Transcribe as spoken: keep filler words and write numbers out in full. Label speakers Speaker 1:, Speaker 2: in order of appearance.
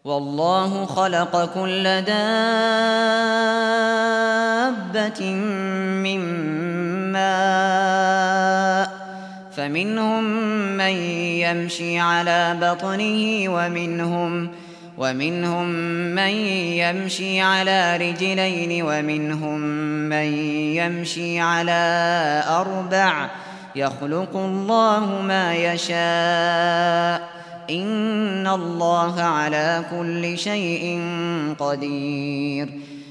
Speaker 1: والله خلق كل دابة من ماء فمنهم من يمشي على بطنه ومنهم ومنهم من يمشي على رجلين ومنهم من يمشي على أربع يخلق الله ما يشاء إن الله على كل شيء قدير